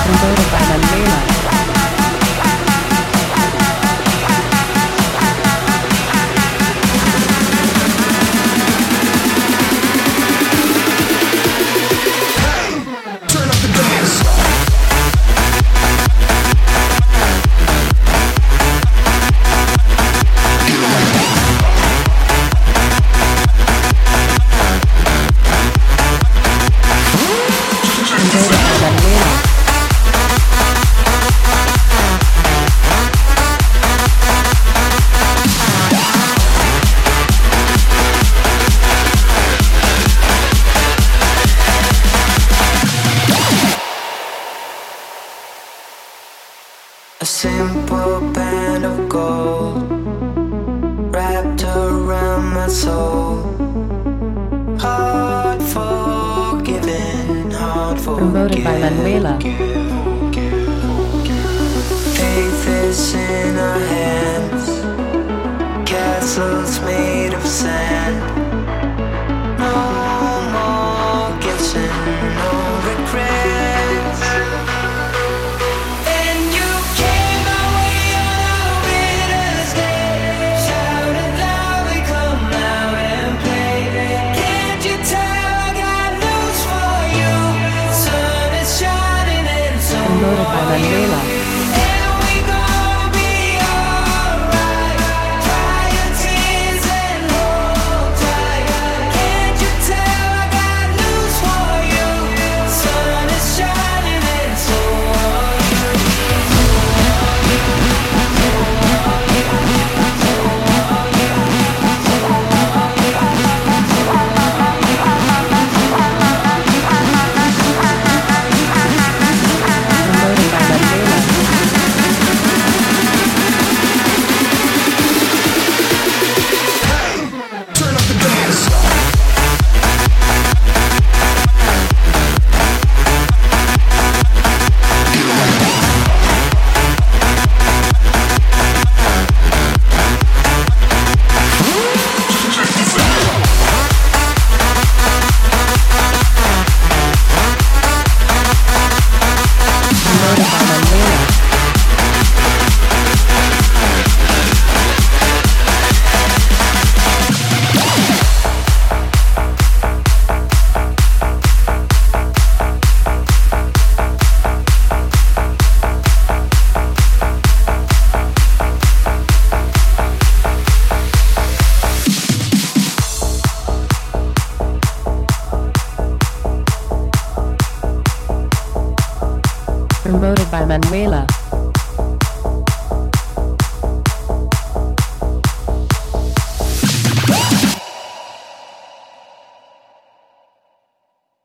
Promoted by Manuela. A simple band of gold wrapped around my soul. Hard forgiven, hard forgiven. Promoted by Manuela. Faith is in our hands. Castles made of sand. No more guilt and no regrets. Promoted by Manuela. Promoted by Manuela.